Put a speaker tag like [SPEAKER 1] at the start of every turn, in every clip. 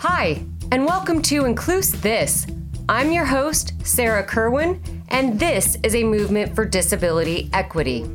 [SPEAKER 1] Hi, and welcome to Include This. I'm your host, Sarah Kerwin, and this is a movement for disability equity.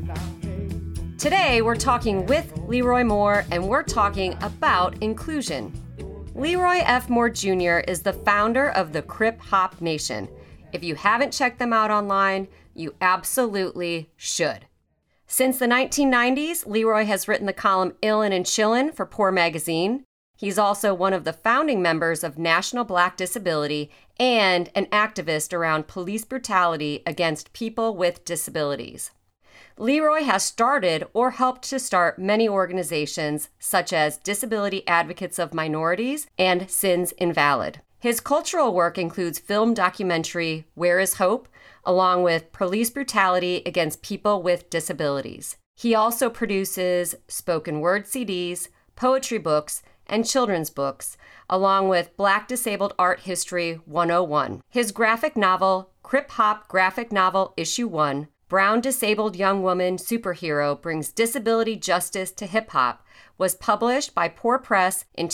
[SPEAKER 1] Today, we're talking with Leroy Moore, and we're talking about inclusion. Leroy F. Moore Jr. is the founder of the Crip Hop Nation. If you haven't checked them out online, you absolutely should. Since the 1990s, Leroy has written the column Illin' and Chillin' for Poor Magazine. He's also one of the founding members of National Black Disability and an activist around police brutality against people with disabilities. Leroy has started or helped to start many organizations such as Disability Advocates of Minorities and Sins Invalid. His cultural work includes film documentary Where is Hope, along with police brutality against people with disabilities. He also produces spoken word CDs, poetry books, and children's books, along with Black Disabled Art History 101. His graphic novel, Crip Hop Graphic Novel Issue 1, Brown Disabled Young Woman Superhero Brings Disability Justice to Hip Hop, was published by Poor Press in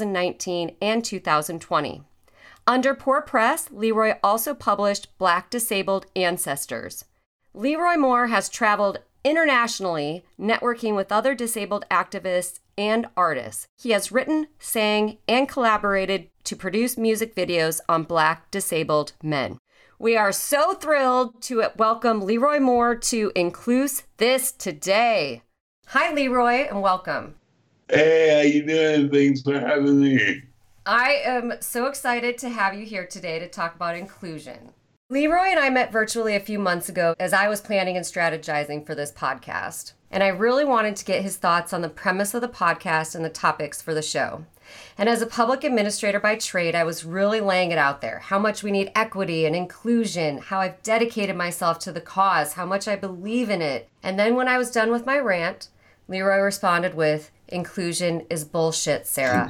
[SPEAKER 1] 2019 and 2020. Under Poor Press, Leroy also published Black Disabled Ancestors. Leroy Moore has traveled internationally, networking with other disabled activists and artists. He has written, sang, and collaborated to produce music videos on Black disabled men. We are so thrilled to welcome Leroy Moore to Include This today. Hi, Leroy, and welcome.
[SPEAKER 2] Hey, how you doing? Thanks for having me.
[SPEAKER 1] I am so excited to have you here today to talk about inclusion. Leroy and I met virtually a few months ago as I was planning and strategizing for this podcast. And I really wanted to get his thoughts on the premise of the podcast and the topics for the show. And as a public administrator by trade, I was really laying it out there, how much we need equity and inclusion, how I've dedicated myself to the cause, how much I believe in it. And then when I was done with my rant, Leroy responded with, "Inclusion is bullshit, Sarah."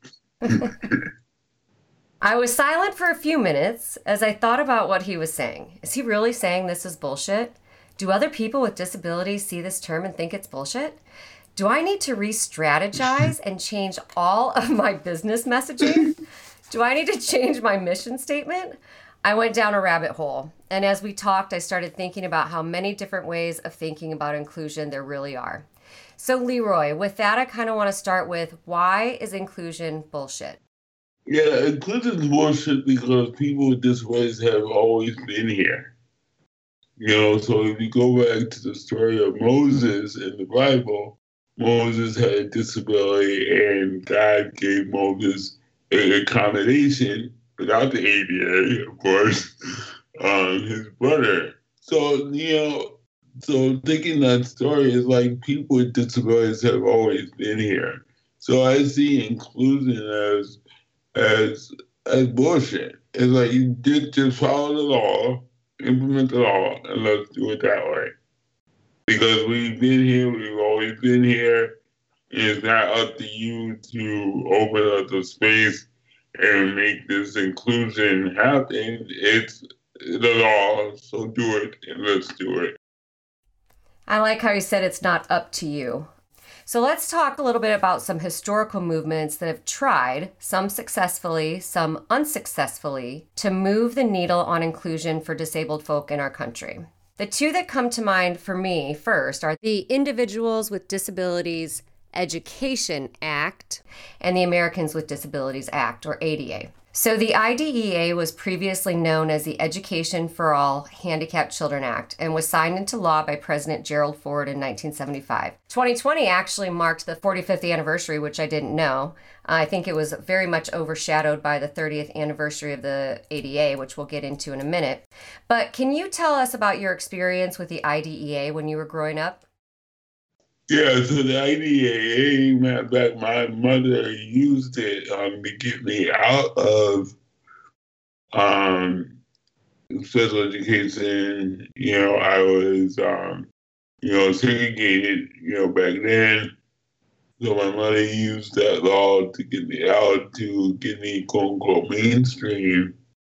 [SPEAKER 1] I was silent for a few minutes as I thought about what he was saying. Is he really saying this is bullshit? Do other people with disabilities see this term and think it's bullshit? Do I need to re-strategize and change all of my business messaging? Do I need to change my mission statement? I went down a rabbit hole. And as we talked, I started thinking about how many different ways of thinking about inclusion there really are. So Leroy, with that, I kind of want to start with, why is inclusion bullshit?
[SPEAKER 2] Yeah, inclusion is bullshit because people with disabilities have always been here. So if you go back to the story of Moses in the Bible, Moses had a disability and God gave Moses an accommodation without the ADA, of course, his brother. So thinking that story is like people with disabilities have always been here. So I see inclusion as bullshit. It's like you did just follow the law, implement the law, and let's do it that way. Because we've been here, we've always been here. It's not up to you to open up the space and make this inclusion happen. It's the law, so do it, and let's do it.
[SPEAKER 1] I like how you said it's not up to you. So let's talk a little bit about some historical movements that have tried, some successfully, some unsuccessfully, to move the needle on inclusion for disabled folk in our country. The two that come to mind for me first are the Individuals with Disabilities Education Act and the Americans with Disabilities Act, or ADA. So the IDEA was previously known as the Education for All Handicapped Children Act and was signed into law by President Gerald Ford in 1975. 2020 actually marked the 45th anniversary, which I didn't know. I think it was very much overshadowed by the 30th anniversary of the ADA, which we'll get into in a minute. But can you tell us about your experience with the IDEA when you were growing up?
[SPEAKER 2] Yeah, so the IDEA, matter of fact, my mother used it to get me out of special education. I was, segregated, back then. So my mother used that law to get me out, to get me, quote unquote, mainstream.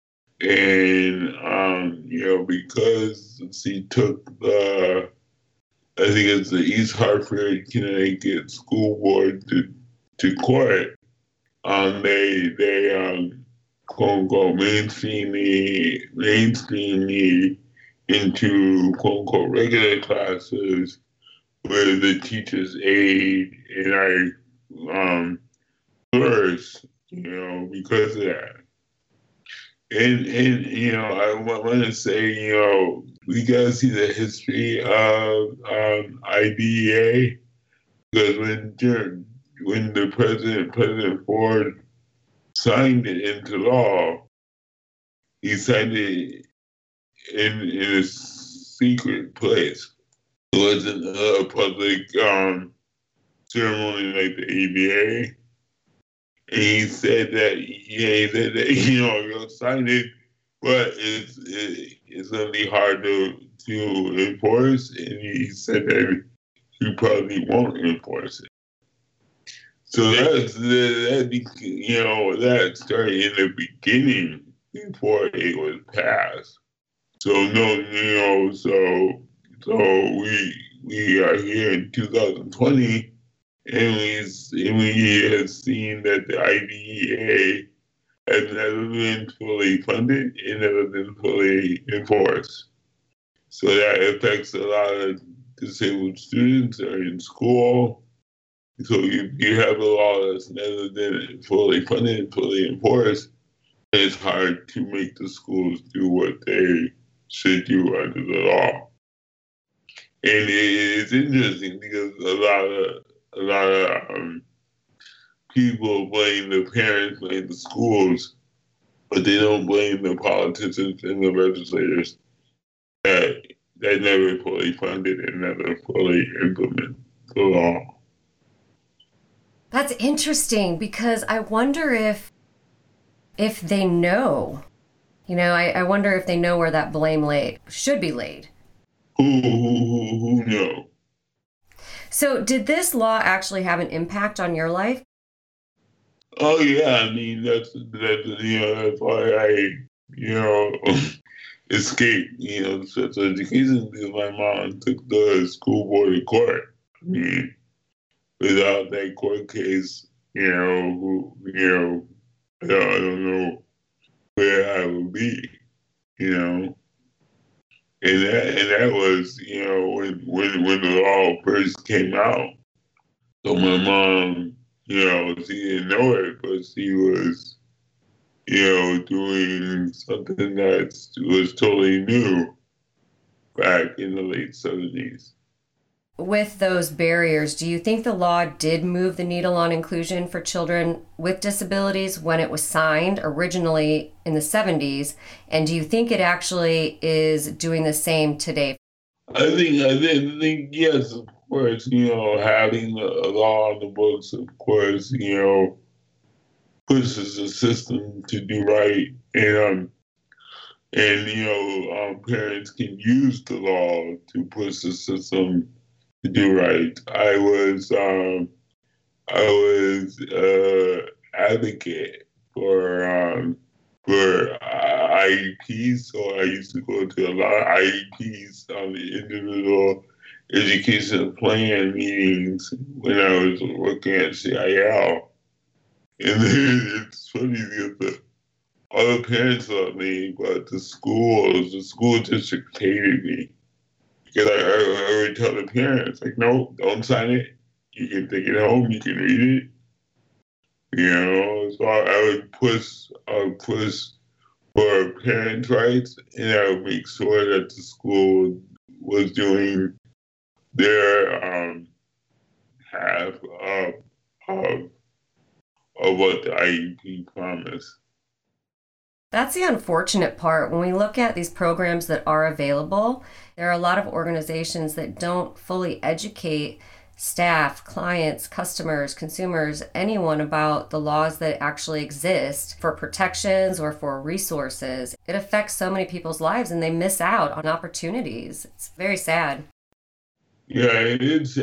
[SPEAKER 2] And, because she took I think it's the East Hartford, Connecticut School Board to court. they quote unquote mainstream me into quote unquote regular classes where the teachers aid and I flourish, because of that. And I want to say, we gotta see the history of IDEA, because when the President Ford signed it into law, he signed it in a secret place. It wasn't a public ceremony like the ADA. And he said that, you'll sign it, but it's going to be hard to enforce. And he said that he probably won't enforce it. So that started in the beginning before it was passed. So we are here in 2020. And we have seen that the IDEA has never been fully funded and never been fully enforced. So that affects a lot of disabled students that are in school. So you have a law that's never been fully funded, fully enforced, and it's hard to make the schools do what they should do under the law. And it's interesting because a lot of people blame the parents, blame the schools, but they don't blame the politicians and the legislators that never fully funded and never fully implement the law.
[SPEAKER 1] That's interesting, because I wonder if they know. I wonder if they know where that blame should be laid.
[SPEAKER 2] Who know?
[SPEAKER 1] So did this law actually have an impact on your life?
[SPEAKER 2] Oh yeah, I mean that's why I escaped special education, because my mom took the school board to court. I mean, without that court case, I don't know where I would be, And that was, when the law first came out. So my mom, she didn't know it, but she was, doing something that was totally new back in the late 70s.
[SPEAKER 1] With those barriers, do you think the law did move the needle on inclusion for children with disabilities when it was signed originally in the 70s? And do you think it actually is doing the same today?
[SPEAKER 2] I think yes, of course, having the law on the books, of course, pushes the system to do right. And parents can use the law to push the system to do right. I was advocate for IEPs, so I used to go to a lot of IEPs on the individual education plan meetings when I was working at CIL. And then it's funny because all the parents loved me, but the school district hated me. Because I already tell the parents, like, no, don't sign it. You can take it home, you can read it. So I would push for parents' rights, and I would make sure that the school was doing their half of what the IEP promised.
[SPEAKER 1] That's the unfortunate part. When we look at these programs that are available, there are a lot of organizations that don't fully educate staff, clients, customers, consumers, anyone about the laws that actually exist for protections or for resources. It affects so many people's lives and they miss out on opportunities. It's very sad.
[SPEAKER 2] Yeah, it's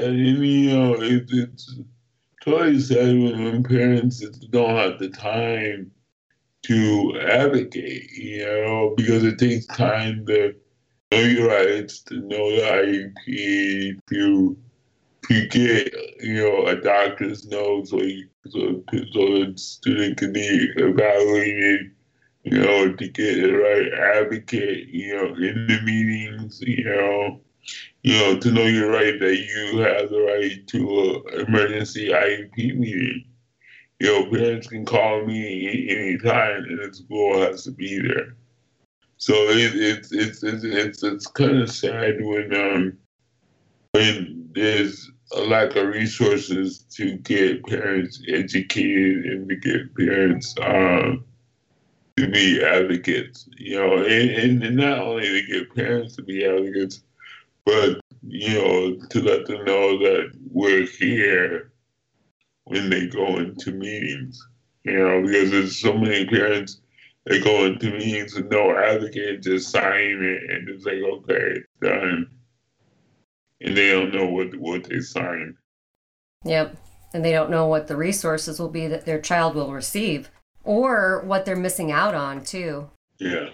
[SPEAKER 2] totally sad when parents don't have the time to advocate, because it takes time to know your rights, to know the IEP, to get, a doctor's note so you the student can be evaluated, to get the right advocate, in the meetings, to know your right that you have the right to an emergency IEP meeting. Parents can call me anytime, and the school has to be there. So it's kind of sad when there's a lack of resources to get parents educated and to get parents to be advocates. And not only to get parents to be advocates, but to let them know that we're here when they go into meetings. Because there's so many parents that go into meetings with no advocate, just sign it and just like, okay, it's done. And they don't know what they signed.
[SPEAKER 1] Yep. And they don't know what the resources will be that their child will receive or what they're missing out on, too.
[SPEAKER 2] Yeah.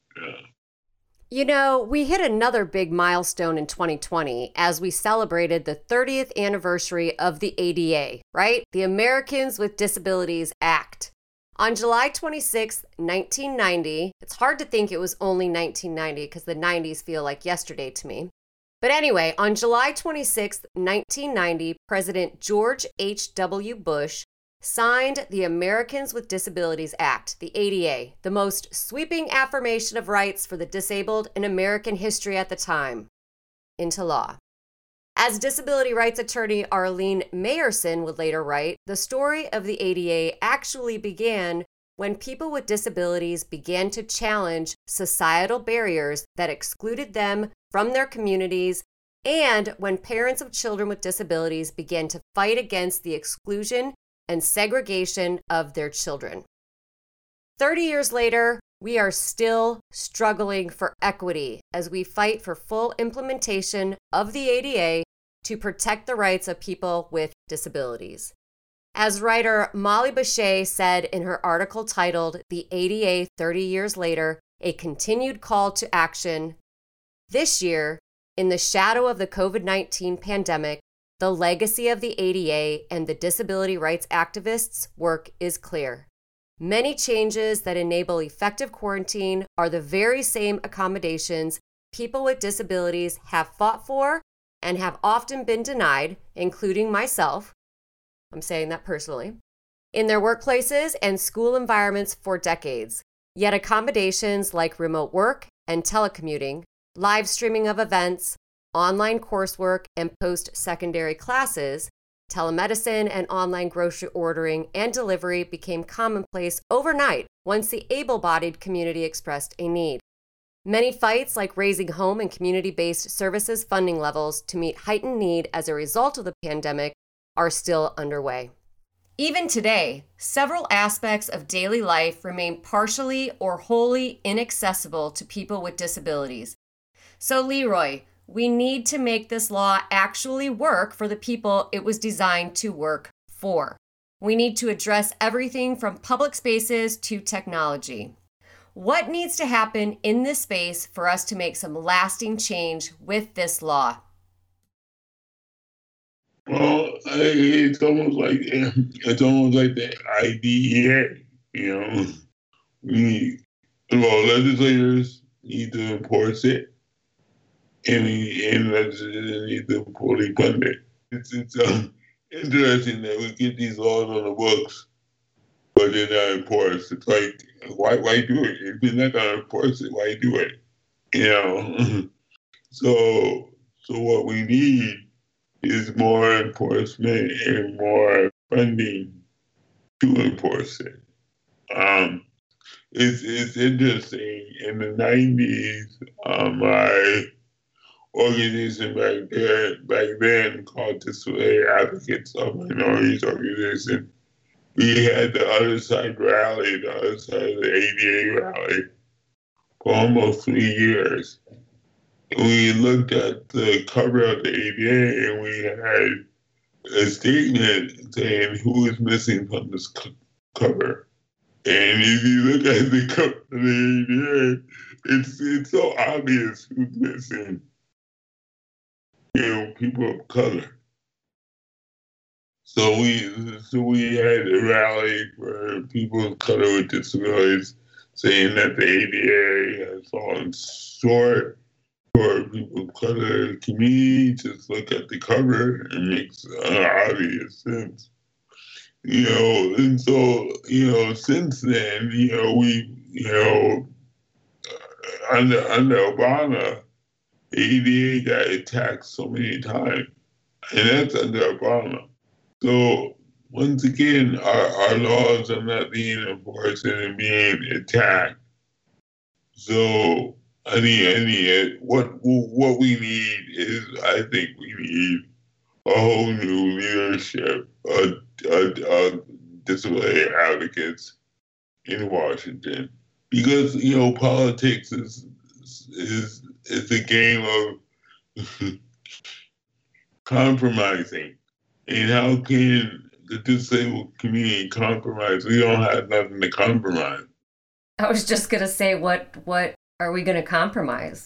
[SPEAKER 1] We hit another big milestone in 2020 as we celebrated the 30th anniversary of the ADA, right? The Americans with Disabilities Act. On July 26, 1990, it's hard to think it was only 1990 because the 90s feel like yesterday to me. But anyway, on July 26, 1990, President George H.W. Bush signed the Americans with Disabilities Act, the ADA, the most sweeping affirmation of rights for the disabled in American history at the time, into law. As disability rights attorney Arlene Mayerson would later write, the story of the ADA actually began when people with disabilities began to challenge societal barriers that excluded them from their communities, and when parents of children with disabilities began to fight against the exclusion and segregation of their children. 30 years later, we are still struggling for equity as we fight for full implementation of the ADA to protect the rights of people with disabilities. As writer Molly Bechet said in her article titled "The ADA 30 Years Later, A Continued Call to Action," this year, in the shadow of the COVID-19 pandemic, the legacy of the ADA and the disability rights activists' work is clear. Many changes that enable effective quarantine are the very same accommodations people with disabilities have fought for and have often been denied, including myself, I'm saying that personally, in their workplaces and school environments for decades. Yet accommodations like remote work and telecommuting, live streaming of events, online coursework and post-secondary classes, telemedicine and online grocery ordering and delivery became commonplace overnight once the able-bodied community expressed a need. Many fights, like raising home and community-based services funding levels to meet heightened need as a result of the pandemic, are still underway. Even today, several aspects of daily life remain partially or wholly inaccessible to people with disabilities. So, Leroy, we need to make this law actually work for the people it was designed to work for. We need to address everything from public spaces to technology. What needs to happen in this space for us to make some lasting change with this law?
[SPEAKER 2] Well, it's almost like the IDEA. Legislators need to enforce it. And legislators need to fully fund it. It's interesting that we get these laws on the books, but they're not enforced. It's like, why do it? If you're not going to enforce it, why do it? So what we need is more enforcement and more funding to enforce it. It's interesting. In the 90s, my organization back then called Disability Advocates of Minorities Organization, we had the other side rally, the other side of the ADA rally for almost 3 years. We looked at the cover of the ADA and we had a statement saying who is missing from this cover. And if you look at the cover of the ADA, it's so obvious who's missing. People of color. So we had a rally for people of color with disabilities, saying that the ADA has fallen short for people of color community. Just look at the cover; it makes obvious sense. And so since then, under Obama, the ADA got attacked so many times, and that's under Obama. So once again, our laws are not being enforced and being attacked. So what we need is, I think we need a whole new leadership, disability advocates in Washington, because politics is a game of compromising. And how can the disabled community compromise? We don't have nothing to compromise.
[SPEAKER 1] I was just going to say, what are we going to compromise?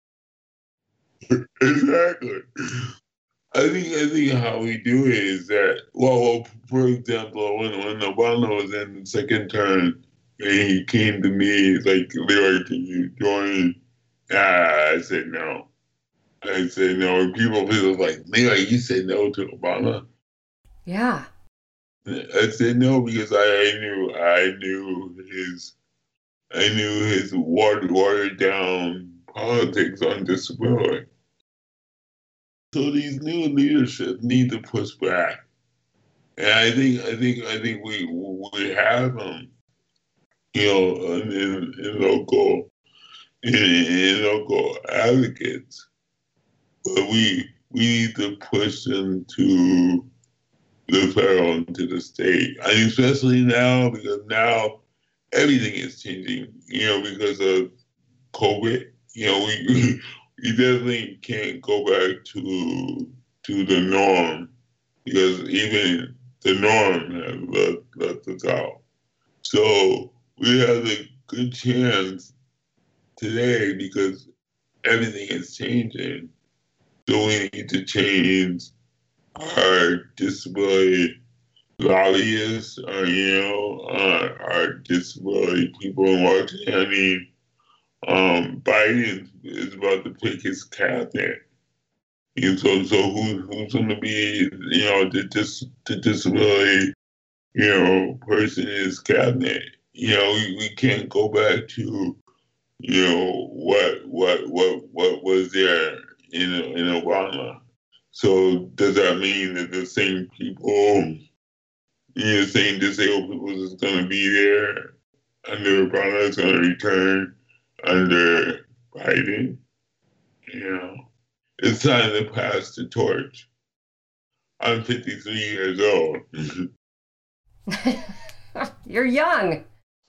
[SPEAKER 2] Exactly. I think how we do it is that, well, for example, when Obama was in the second term, and he came to me, like, Leroy, can you join? I said no. And people was like, Leroy, you said no to Obama?
[SPEAKER 1] Yeah.
[SPEAKER 2] I said no because I knew his watered down politics on disability. So these new leadership need to push back, and I think we have them, in local advocates, but we need to push them to the federal and to the state. I mean, especially now, because now everything is changing, because of COVID. We definitely can't go back to the norm, because even the norm has left us out. So we have a good chance today, because everything is changing. So we need to change our disability lobbyists, our disability people in Washington. I mean, Biden is about to pick his cabinet. And so who's going to be, the disability, person in his cabinet? We can't go back to, what was there in Obama. So does that mean that the same people, same disabled people is going to be there under Obama, is going to return under Biden? It's time to pass the torch. I'm 53 years old.
[SPEAKER 1] You're young.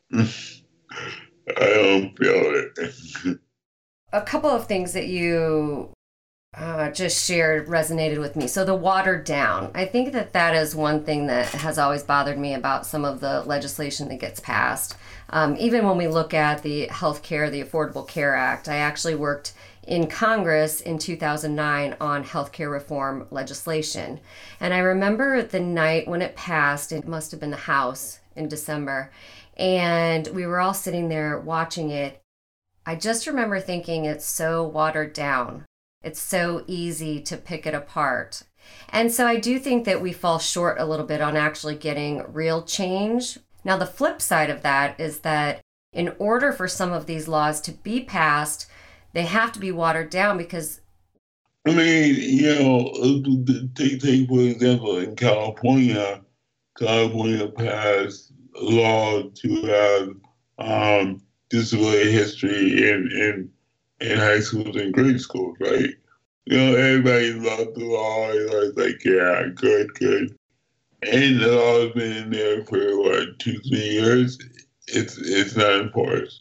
[SPEAKER 2] I don't feel it.
[SPEAKER 1] A couple of things that you just shared resonated with me. So the watered down. I think that is one thing that has always bothered me about some of the legislation that gets passed. Even when we look at the healthcare, the Affordable Care Act, I actually worked in Congress in 2009 on healthcare reform legislation. And I remember the night when it passed, it must have been the House in December, and we were all sitting there watching it. I just remember thinking, it's so watered down. It's so easy to pick it apart. And so I do think that we fall short a little bit on actually getting real change. Now, the flip side of that is that in order for some of these laws to be passed, they have to be watered down, because
[SPEAKER 2] I mean, take for example, in California passed a law to have disability history in high schools and grade schools, right? Everybody loved the law. It was like, yeah, good. And the law's been in there for 2-3 years. It's not enforced.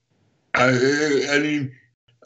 [SPEAKER 2] I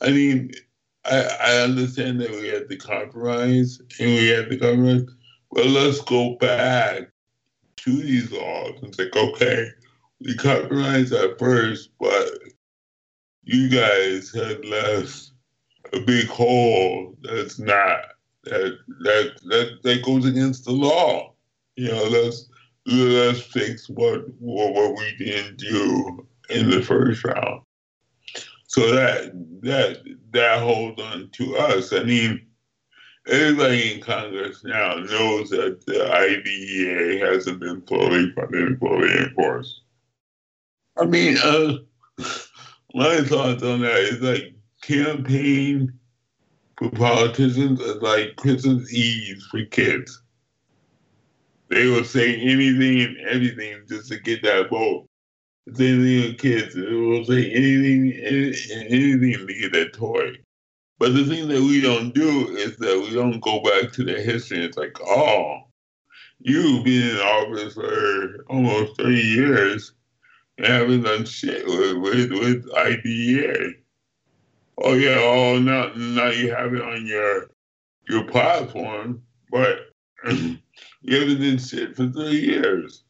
[SPEAKER 2] understand that we had to compromise, but let's go back to these laws and say, okay, we compromised at first, but you guys had left a big hole that goes against the law. let's fix what we didn't do in the first round. So that holds on to us. I mean, everybody in Congress now knows that the IDEA hasn't been fully funded, fully enforced. I mean, my thoughts on that is like campaign for politicians is like Christmas Eve for kids. They will say anything and everything just to get that vote. The same thing with kids. They will say anything and anything to get that toy. But the thing that we don't do is that we don't go back to the history. It's like, oh, you've been in office for almost 30 years and haven't done shit with IDEA. Oh yeah, now you have it on your platform, but you haven't done shit for 30 years.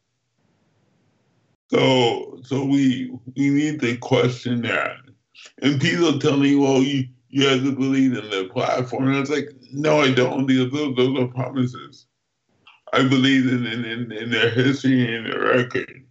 [SPEAKER 2] So we need to question that. And people tell me, well, you have to believe in the platform. And I was like, no, I don't, because those are promises. I believe in their history and their record.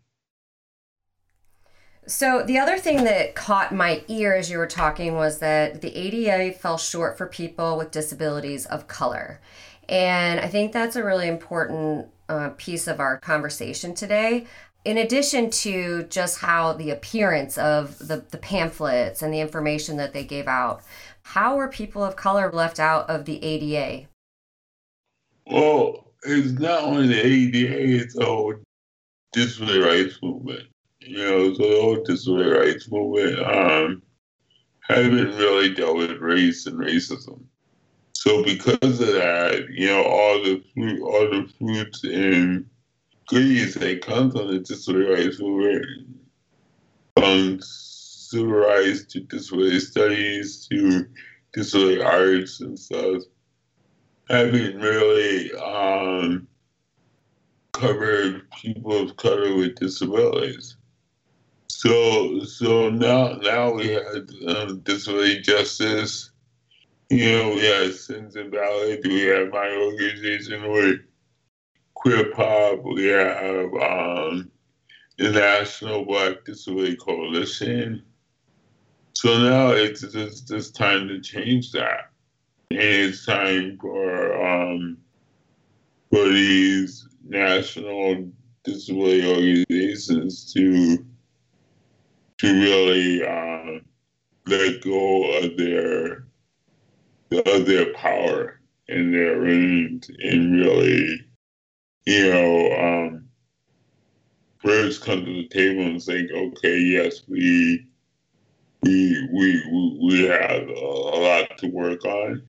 [SPEAKER 1] So the other thing that caught my ear as you were talking was that the ADA fell short for people with disabilities of color. And I think that's a really important piece of our conversation today. In addition to just how the appearance of the pamphlets and the information that they gave out, how were people of color left out of the ADA?
[SPEAKER 2] Well, it's not only the ADA, it's the whole disability rights movement. So the whole disability rights movement haven't really dealt with race and racism. So because of that, all the fruits and goodies that comes from the disability rights movement, from civil rights to disability studies to disability arts and stuff, haven't really covered people of color with disabilities. So now we have disability justice. We have Sins Invalid. We have my organization with Queer Pop. We have the National Black Disability Coalition. So now it's just time to change that, and it's time for these national disability organizations to really let go of their power and their range, and really, first come to the table and say, okay, yes, we have a lot to work on,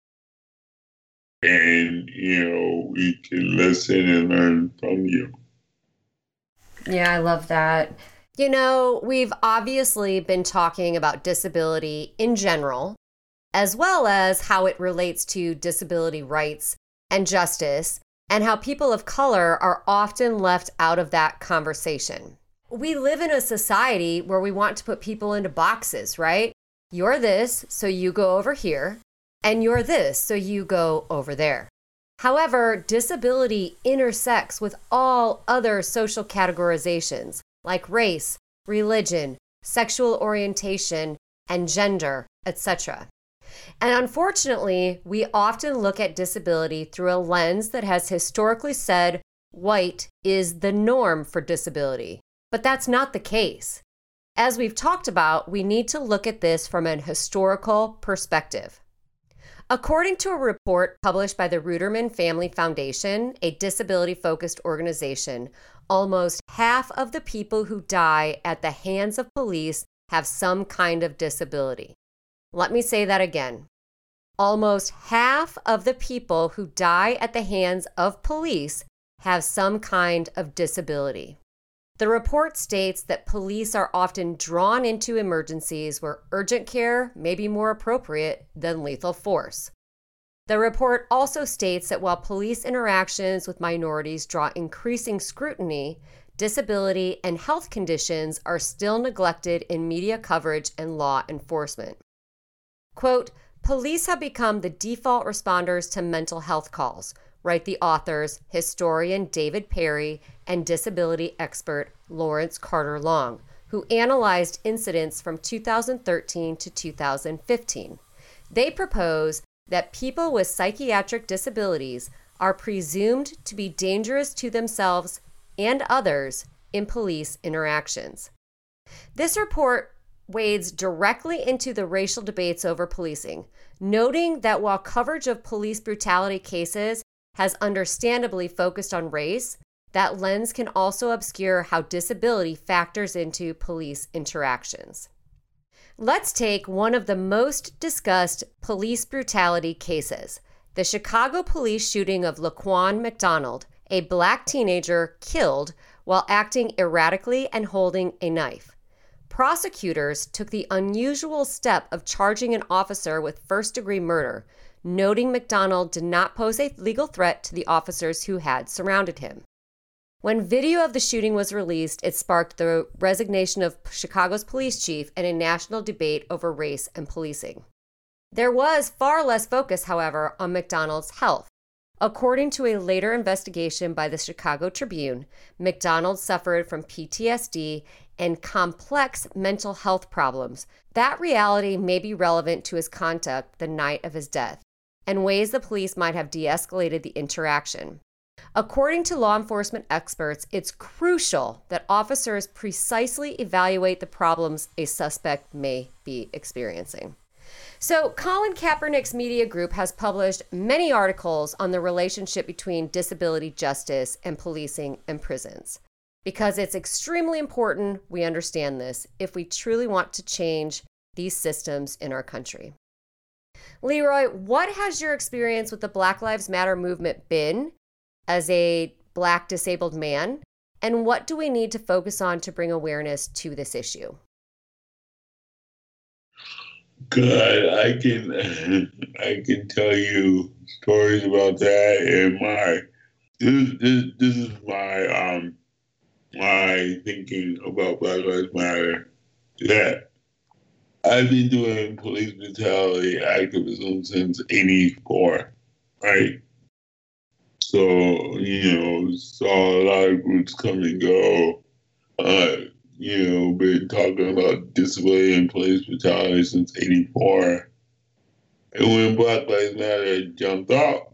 [SPEAKER 2] and we can listen and learn from you.
[SPEAKER 1] Yeah, I love that. We've obviously been talking about disability in general, as well as how it relates to disability rights and justice, and how people of color are often left out of that conversation. We live in a society where we want to put people into boxes, right? You're this, so you go over here, and you're this, so you go over there. However, disability intersects with all other social categorizations like race, religion, sexual orientation, and gender, etc. And unfortunately, we often look at disability through a lens that has historically said white is the norm for disability. But that's not the case. As we've talked about, we need to look at this from an historical perspective. According to a report published by the Ruderman Family Foundation, a disability-focused organization, almost half of the people who die at the hands of police have some kind of disability. Let me say that again. Almost half of the people who die at the hands of police have some kind of disability. The report states that police are often drawn into emergencies where urgent care may be more appropriate than lethal force. The report also states that while police interactions with minorities draw increasing scrutiny, disability and health conditions are still neglected in media coverage and law enforcement. Quote, police have become the default responders to mental health calls, write the authors, historian David Perry and disability expert Lawrence Carter Long, who analyzed incidents from 2013 to 2015. They propose that people with psychiatric disabilities are presumed to be dangerous to themselves and others in police interactions. This report wades directly into the racial debates over policing, noting that while coverage of police brutality cases has understandably focused on race, that lens can also obscure how disability factors into police interactions. Let's take one of the most discussed police brutality cases, the Chicago police shooting of Laquan McDonald, a Black teenager killed while acting erratically and holding a knife. Prosecutors took the unusual step of charging an officer with first-degree murder, noting McDonald did not pose a legal threat to the officers who had surrounded him. When video of the shooting was released, it sparked the resignation of Chicago's police chief and a national debate over race and policing. There was far less focus, however, on McDonald's health. According to a later investigation by the Chicago Tribune, McDonald suffered from PTSD and complex mental health problems. That reality may be relevant to his conduct the night of his death, and ways the police might have de-escalated the interaction. According to law enforcement experts, it's crucial that officers precisely evaluate the problems a suspect may be experiencing. So, Colin Kaepernick's media group has published many articles on the relationship between disability justice and policing and prisons, because it's extremely important we understand this if we truly want to change these systems in our country. Leroy, what has your experience with the Black Lives Matter movement been as a Black disabled man, and what do we need to focus on to bring awareness to this issue?
[SPEAKER 2] Good. I can tell you stories about that, and this is my thinking about Black Lives Matter. That I've been doing police brutality activism since '84, right? So, saw a lot of groups come and go. Been talking about disability and police brutality since '84. And when Black Lives Matter jumped off,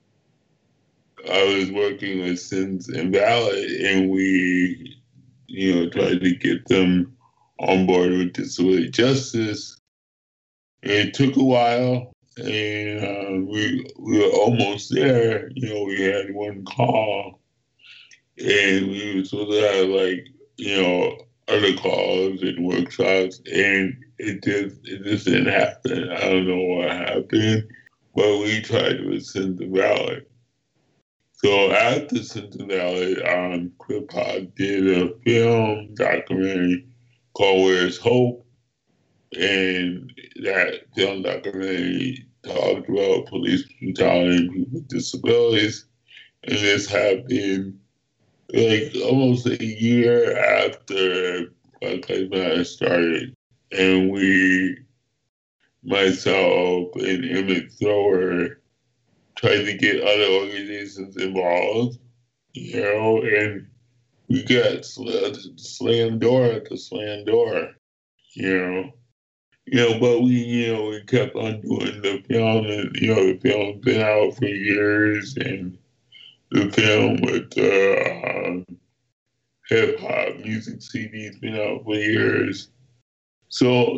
[SPEAKER 2] I was working with Sins Invalid, and we, tried to get them on board with disability justice. And it took a while. And we were almost there. We had one call, and we were supposed to have other calls and workshops, and it just didn't happen. I don't know what happened, but we tried with Cynthia Valley. So after Cynthia Valley, Crip-Hop did a film documentary called Where's Hope? And that film documentary talked about police brutality and people with disabilities. And this happened almost a year after Black Lives Matter started. And myself and Emmett Thrower, tried to get other organizations involved, and we got slammed door after slammed door, but we kept on doing the film, and, the film's been out for years, and the film with the hip-hop music CD's been out for years. So,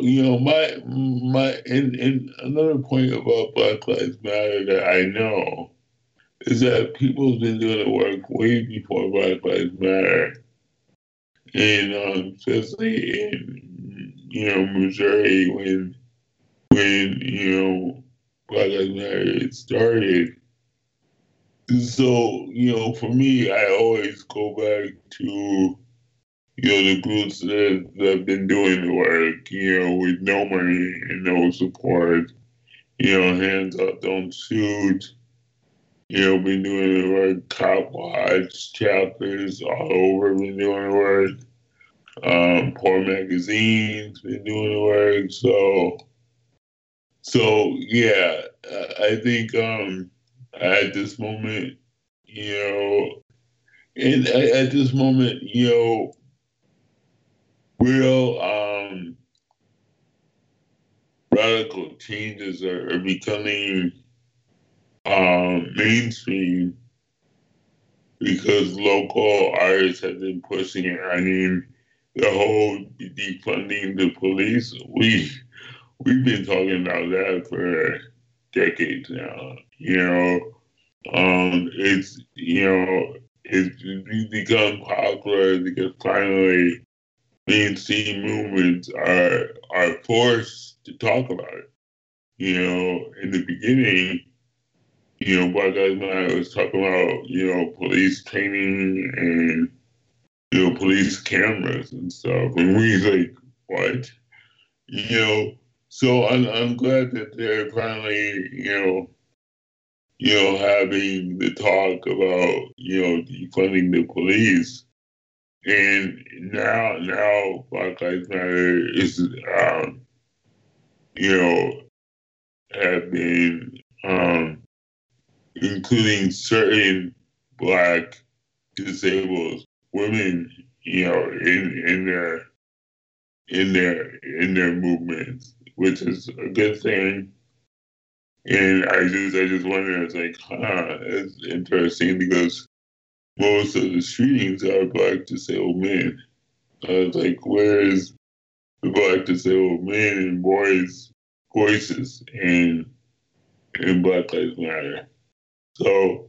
[SPEAKER 2] and another point about Black Lives Matter that I know is that people's been doing the work way before Black Lives Matter. And especially in, Missouri, when Black Lives Matter started. So, for me, I always go back to, the groups that have been doing the work, with no money and no support, Hands Up, Don't Shoot, been doing the work, Cop Watch, chapters all over, been doing the work. Poor Magazine's been doing the work. So yeah, I think at this moment, and at this moment, real radical changes are becoming mainstream because local artists have been pushing it. I mean, the whole defunding the police, we've been talking about that for decades now. It's become popular because finally mainstream movements are forced to talk about it. In the beginning, Black Lives Matter was talking about, police training and, police cameras and stuff. And we like, what? So I'm glad that they're finally, having the talk about, defunding the police. And now Black Lives Matter is, have been, including certain Black disabled women, in their movements, which is a good thing. And I just wonder, it's like, it's interesting because most of the shootings are Black disabled men. It's like, where is the Black disabled men and boys' voices in Black Lives Matter? So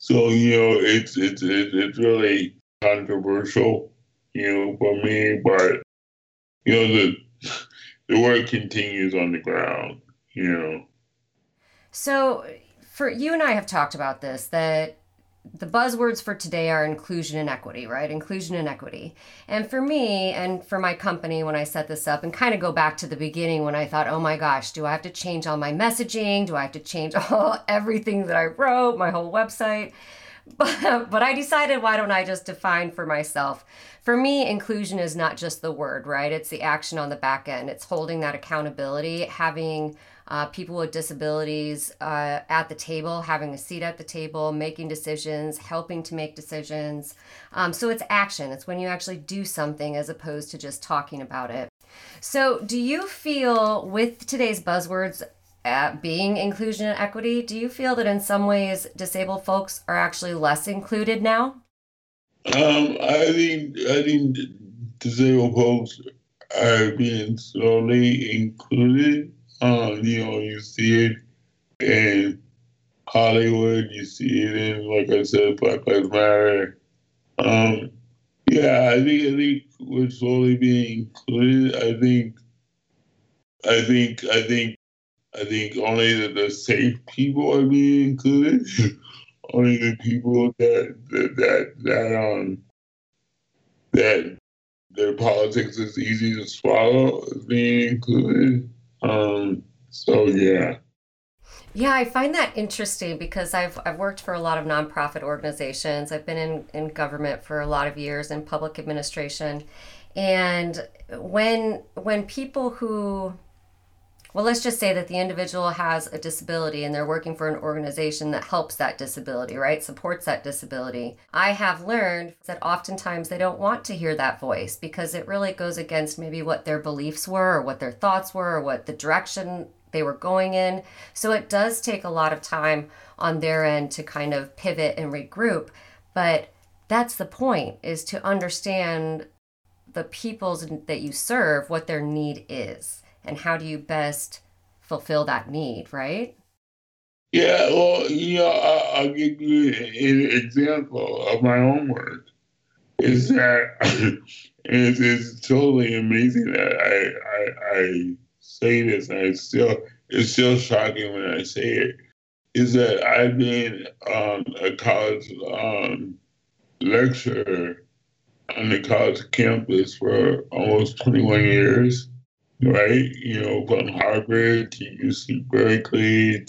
[SPEAKER 2] it's really controversial, for me, but the work continues on the ground,
[SPEAKER 1] So, for you and I have talked about this, that the buzzwords for today are inclusion and equity, right? Inclusion and equity. And for me and for my company, when I set this up and kind of go back to the beginning when I thought, oh my gosh, do I have to change all my messaging? Do I have to change everything that I wrote, my whole website? But I decided, why don't I just define for myself? For me, inclusion is not just the word, right? It's the action on the back end. It's holding that accountability, having people with disabilities at the table, having a seat at the table, making decisions, helping to make decisions. So it's action. It's when you actually do something as opposed to just talking about it. So do you feel with today's buzzwords being inclusion and equity, do you feel that in some ways disabled folks are actually less included now?
[SPEAKER 2] I think disabled folks are being slowly included. You see it in Hollywood, you see it in, like I said, Black Lives Matter. Yeah, I think we're slowly being included. I think only the safe people are being included. Only the people that their politics is easy to swallow is being included. So yeah.
[SPEAKER 1] Yeah, I find that interesting because I've worked for a lot of nonprofit organizations. I've been in government for a lot of years in public administration. And when people who, well, let's just say that the individual has a disability and they're working for an organization that helps that disability, right? Supports that disability. I have learned that oftentimes they don't want to hear that voice because it really goes against maybe what their beliefs were or what their thoughts were or what the direction they were going in. So it does take a lot of time on their end to kind of pivot and regroup. But that's the point, is to understand the peoples that you serve, what their need is. And how do you best fulfill that need, right?
[SPEAKER 2] Yeah, well, I'll give you an example of my own work. Is that it's totally amazing that I say this, and it's still shocking when I say it. Is that I've been a college lecturer on the college campus for almost 21 years. Right, from Harvard to UC Berkeley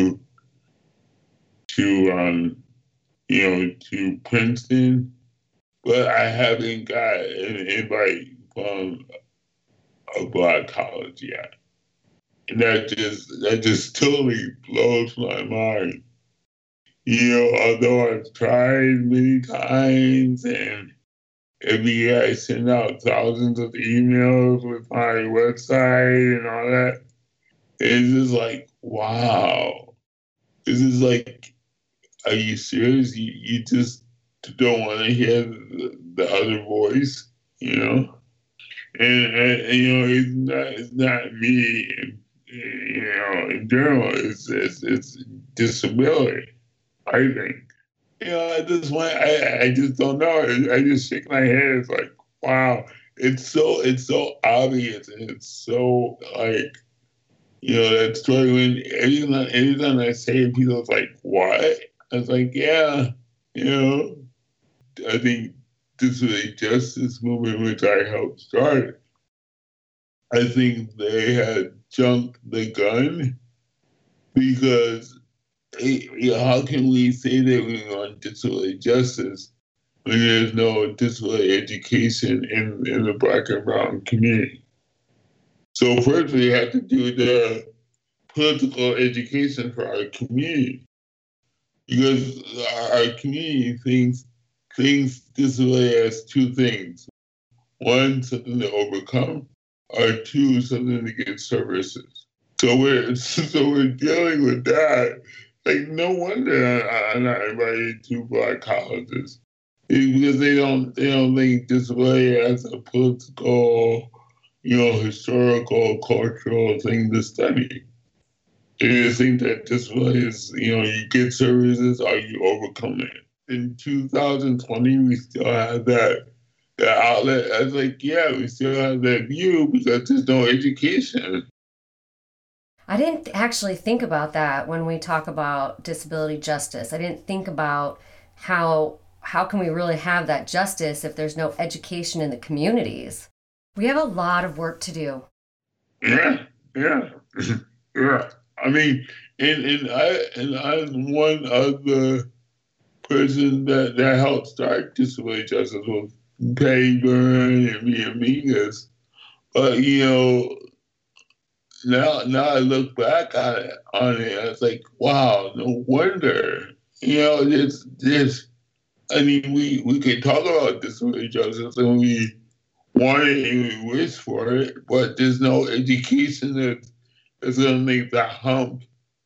[SPEAKER 2] to Princeton, but I haven't got an invite from a Black college yet, and that just totally blows my mind. Although I've tried many times and every year I send out thousands of emails with my website and all that, it's just like, wow. This is like, are you serious? You just don't want to hear the other voice, it's not me, in general, it's disability, I think. At this point, I just don't know. I just shake my head. It's like, wow, it's so obvious, and it's so like, that story when anytime I say it, people's like, what? I was like, yeah, I think this is a justice movement which I helped start. I think they had jumped the gun because how can we say that we want disability justice when there's no disability education in the Black and brown community? So first we have to do the political education for our community, because our community thinks disability as two things: one, something to overcome, or two, something to get services. So we're dealing with that. Like, no wonder I'm not invited to Black colleges, because they don't think disability as a political, historical, cultural thing to study. They just think that disability is, you get services or you overcome it. In 2020, we still have that outlet. I was like, yeah, we still have that view because there's no education.
[SPEAKER 1] I didn't actually think about that when we talk about disability justice. I didn't think about how can we really have that justice if there's no education in the communities. We have a lot of work to do.
[SPEAKER 2] Yeah. Yeah. I mean, and I'm one of the persons that helped start disability justice with Patty Byrne and Mia Mingus. But now I look back on it, I was like, wow, no wonder. I mean, we could talk about disability justice and we want it and we wish for it, but there's no education that's going to make that hump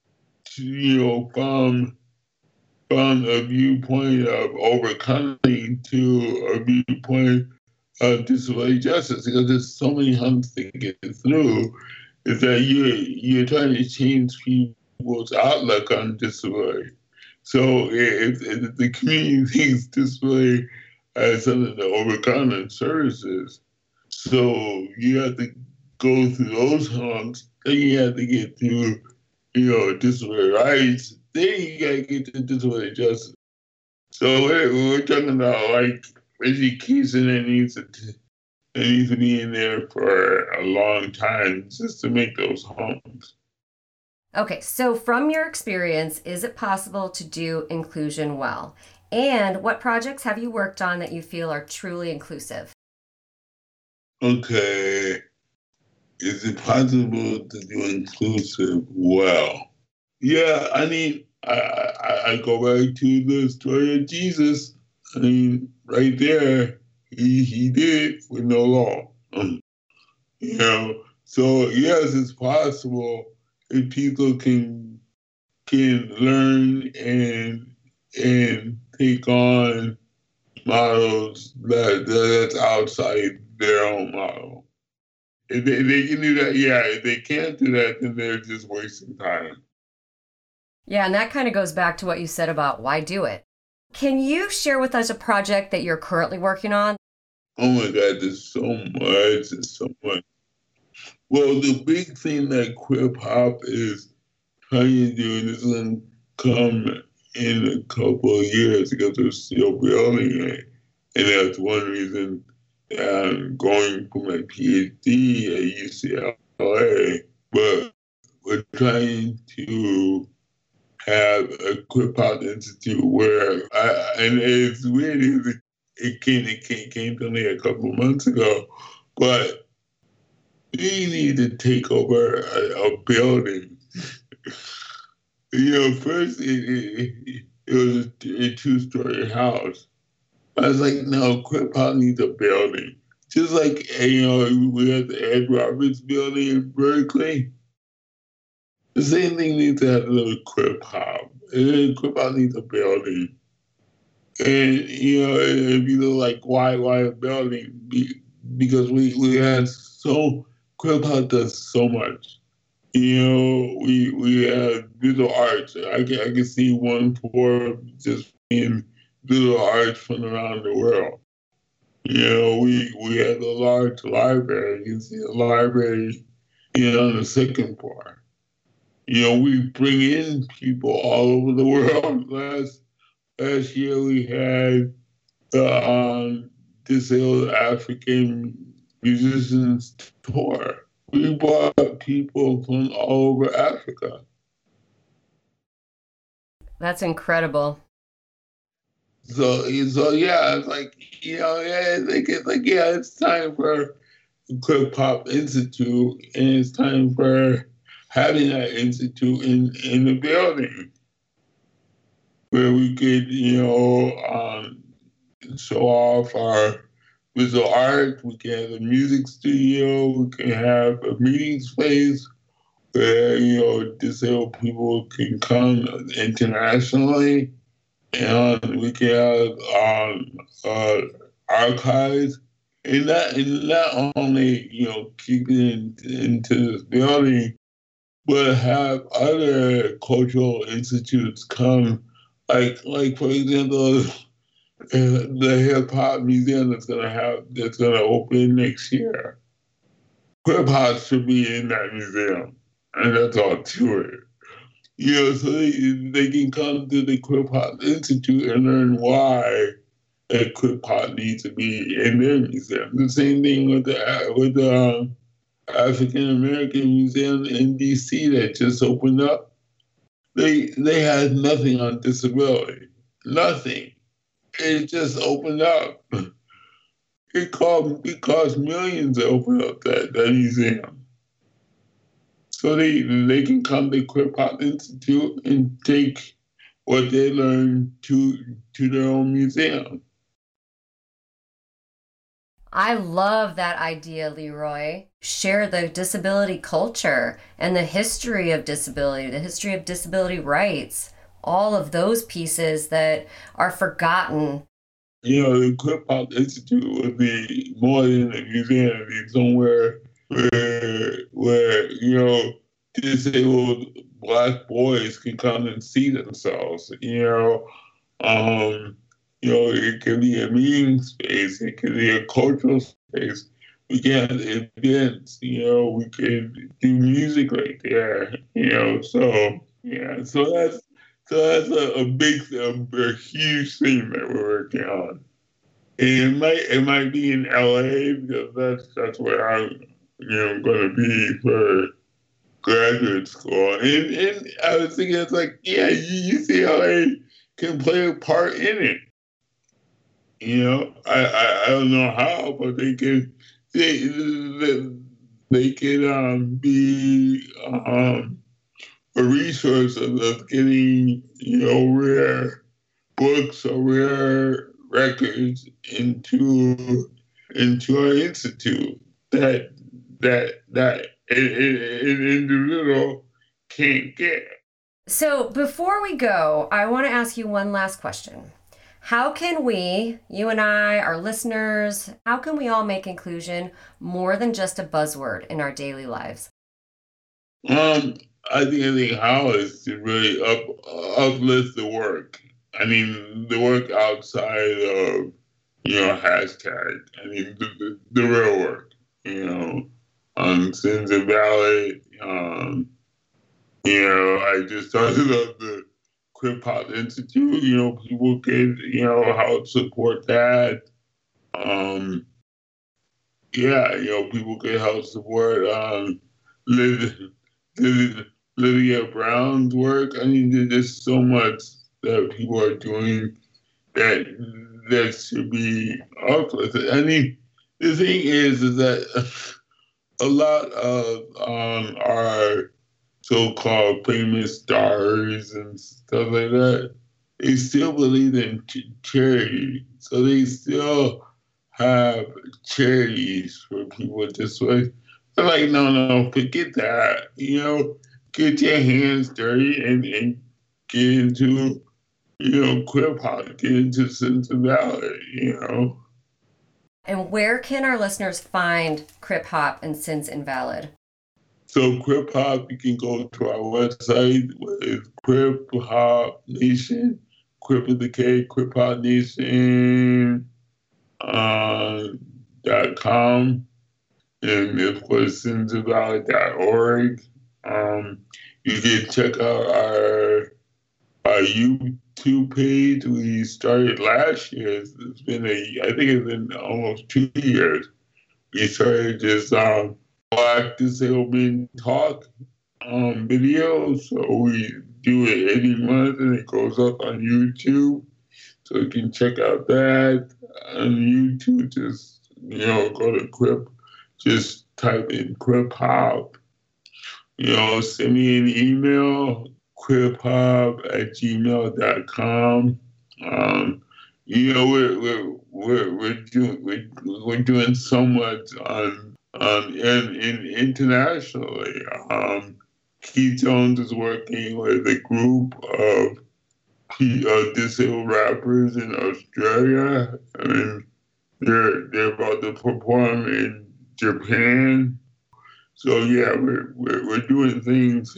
[SPEAKER 2] from a viewpoint of overcoming to a viewpoint of disability justice, because there's so many humps to get through. Is that you're trying to change people's outlook on disability. So if the community thinks disability as something to overcome and services, so you have to go through those humps, then you have to get through, disability rights, then you gotta get to disability justice. So we're talking about like education that needs to be in there for a long time just to make those homes.
[SPEAKER 1] Okay, so from your experience, is it possible to do inclusion well? And what projects have you worked on that you feel are truly inclusive?
[SPEAKER 2] Okay, is it possible to do inclusive well? Yeah, I mean, I go back to the story of Jesus. I mean, right there, he did it with no law. So yes, it's possible if people can learn and take on models that's outside their own model. If they can do that, yeah. If they can't do that, then they're just wasting time.
[SPEAKER 1] Yeah, and that kind of goes back to what you said about why do it. Can you share with us a project that you're currently working on?
[SPEAKER 2] Oh my God, there's so much. Well, the big thing that Queer Pop is trying to do, and it's going to come in a couple of years because we're still building it. And that's one reason that I'm going for my PhD at UCLA. But we're trying to have a Queer Pop Institute where, and it's weird, it came to me a couple of months ago, but we need to take over a building. First, it was a two-story house. I was like, no, Crip Hop needs a building. Just like, we had the Ed Roberts building in Berkeley. The same thing needs to happen with Crip Hop. Crip Hop needs a building. And, it'd be like, why a building? Because we had Crip Hop does so much. We have visual arts. I can see one for just being visual arts from around the world. We have a large library. You can see a library, on the second floor. We bring in people all over the world. Last year we had the Disabled African Musicians Tour. We brought people from all over Africa.
[SPEAKER 1] That's incredible.
[SPEAKER 2] So yeah, it's like, it's time for the Crip Hop Institute, and it's time for having that institute in the building where we could, show off our visual art. We can have a music studio. We can have a meeting space where, disabled people can come internationally. And we can have archives. And not only, keep it into this building, but have other cultural institutes come, like for example, the Hip Hop Museum that's gonna open next year. Hip Hop should be in that museum, and that's all to it. So they can come to the Crip Hop Institute and learn why a Crip Hop needs to be in their museum. The same thing with the African American Museum in D.C. that just opened up. They had nothing on disability, nothing. It just opened up. It cost millions to open up that museum. So they can come to Crip Hop Institute and take what they learned to their own museum.
[SPEAKER 1] I love that idea, Leroy. Share the disability culture and the history of disability, the history of disability rights, all of those pieces that are forgotten.
[SPEAKER 2] The Crip Hop Institute would be more than a museum. It'd be somewhere where disabled Black boys can come and see themselves. It can be a meeting space. It can be a cultural space. We can have events. We can do music right there. So that's a huge thing that we're working on. And it might be in LA because that's where I'm going to be for graduate school. And I was thinking, it's like, UCLA can play a part in it. I don't know how, but they can be a resource of getting rare books or rare records into our institute that an individual can't get.
[SPEAKER 1] So before we go, I want to ask you one last question. How can we, you and I, our listeners, how can we all make inclusion more than just a buzzword in our daily lives?
[SPEAKER 2] I think how is to really uplift the work. I mean, the work outside of, hashtag. I mean, the real work, Sins of Valley. I just started up the Crip Hop Institute. People can, help support that. People can help support Lydia Brown's work. I mean, there's so much that people are doing that should be uplifted. I mean, the thing is that a lot of our so-called famous stars and stuff like that, they still believe in charity. So they still have charities for people with disabilities. They're like, no, forget that. Get your hands dirty and get into, Crip Hop, get into Sins Invalid,
[SPEAKER 1] And where can our listeners find Crip Hop and Sins Invalid?
[SPEAKER 2] So Crip Hop, you can go to our website, it's Crip Hop Nation, Crip with the K, Crip Hop Nation .com, and of course sinsinvalid.org. You can check out our YouTube page. We started last year. I think it's been almost 2 years. We started just Black Disabled Men Talk videos. So we do it every month and it goes up on YouTube. So you can check out that on YouTube. Just, go to Crip, just type in Crip Hop. Send me an email, criphop@gmail.com. We're doing so much internationally. Keith Jones is working with a group of disabled rappers in Australia. I mean, they're about to perform in Japan. So yeah, we're doing things.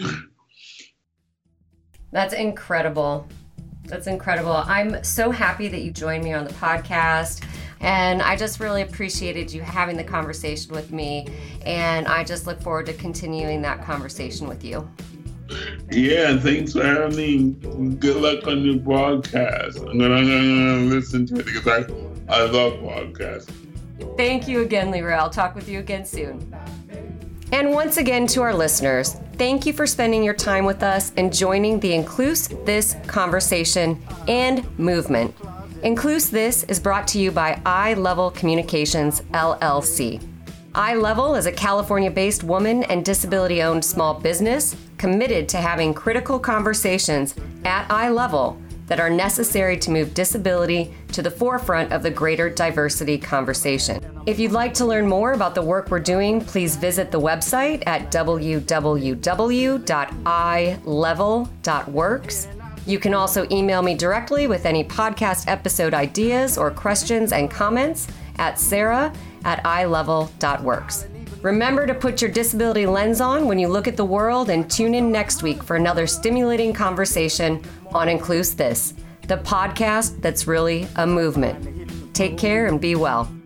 [SPEAKER 1] That's incredible. That's incredible. I'm so happy that you joined me on the podcast. And I just really appreciated you having the conversation with me. And I just look forward to continuing that conversation with you.
[SPEAKER 2] Yeah, thanks for having me. Good luck on your broadcast. I'm gonna listen to it because I love podcasts.
[SPEAKER 1] Thank you again, Leroy. I'll talk with you again soon. And once again to our listeners, thank you for spending your time with us and joining the Incluse This conversation and movement. Incluse This is brought to you by iLevel Communications, LLC. iLevel is a California-based woman and disability-owned small business committed to having critical conversations at eye level that are necessary to move disability to the forefront of the greater diversity conversation. If you'd like to learn more about the work we're doing, please visit the website at www.ilevel.works. You can also email me directly with any podcast episode ideas or questions and comments at sarah@ilevel.works. Remember to put your disability lens on when you look at the world and tune in next week for another stimulating conversation on Incluse This, the podcast that's really a movement. Take care and be well.